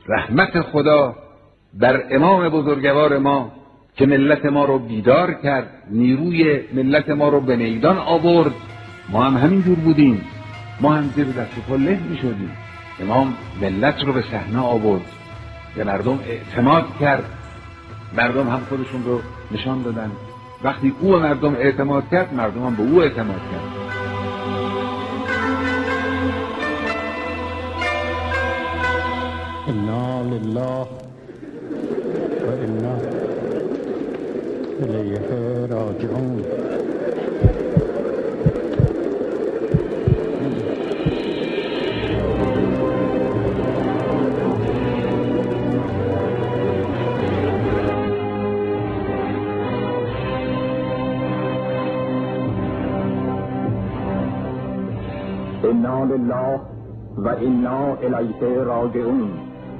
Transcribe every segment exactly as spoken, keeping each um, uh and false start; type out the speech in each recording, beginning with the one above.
رحمت خدا بر امام بزرگوار ما که ملت ما رو بیدار کرد، نیروی ملت ما رو به میدان آورد. ما هم همینجور بودیم، ما هم زیر دست و پا له می‌شدیم. امام ملت رو به صحنه آورد، به مردم اعتماد کرد، مردم هم خودشون رو نشان دادن. وقتی او مردم اعتماد کرد، مردم هم به او اعتماد کرد. انا لله و انا الیه راجعون. انا لله و انا الیه راجعون.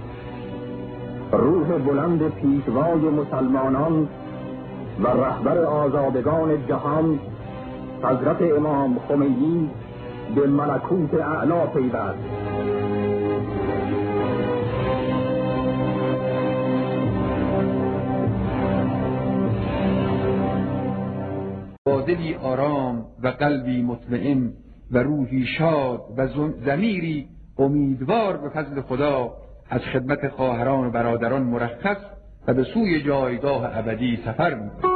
روح بلند پیشوای مسلمانان و رهبر آزادگان جهان حضرت امام خمینی به ملکوت اعلی پیوست. با دلی آرام و قلبی مطمئن و روحی شاد و ضمیری امیدوار به فضل خدا از خدمت خواهران و برادران مرخص و به سوی جایگاه ابدی سفر می‌کنم.